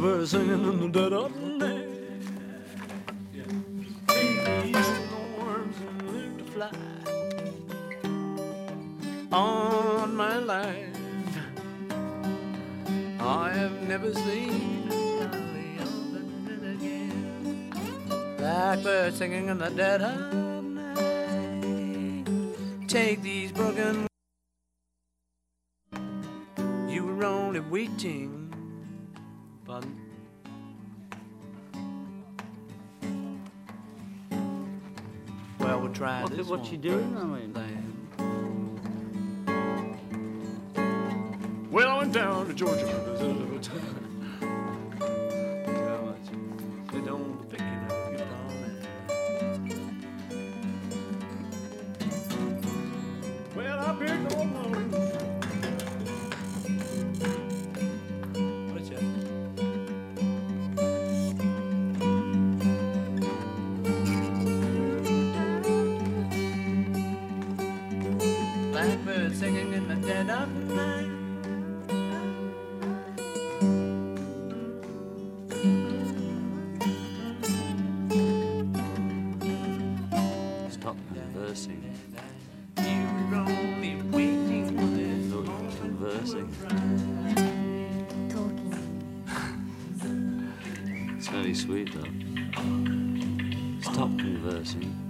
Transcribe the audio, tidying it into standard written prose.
Blackbird singing in the dead of night. These storms and learn to fly on my life. I have never seen blackbird singing in the dead of night. Take these broken. You were only waiting. Pardon? Well, we'll try this. What's she doing? I mean, well, I went down to Georgia. They don't pick it up, you know. Well, I picked on one. What's that? Blackbird singing in the dead of night. stop conversing. You were only waiting for this Not conversing. Talking. It's very sweet though. Stop conversing.